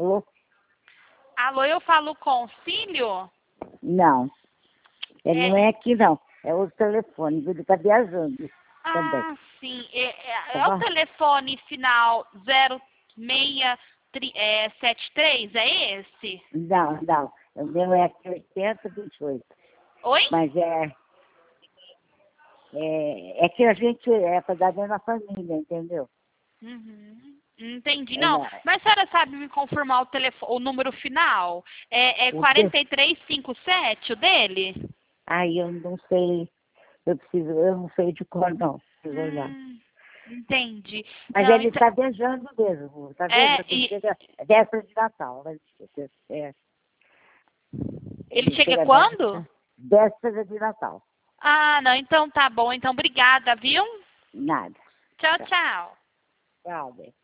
Alô? Alô, eu falo com o Cílio? Não. Não é aqui, não. É outro telefone. Ele está viajando também. Ah, sim. É Tá o bom? telefone final 0673, é esse? Não, não. O meu é aqui 8028. Oi? Mas é que a gente é para dar dentro da família, entendeu? Uhum. Entendi. É, Não, não, mas a senhora sabe me confirmar o número final? É o que? 4357 o dele? Aí eu não sei. Eu não sei de cor, não. Preciso olhar. Entendi. Mas Não, ele então, está viajando mesmo, está vendo? Ele chega véspera de Natal. Né? ele Ele chega chega quando? véspera de Natal. Ah, não, então tá bom. Então, obrigada, viu? Nada. Tchau, Tchau. tchau. Tchau, Bê.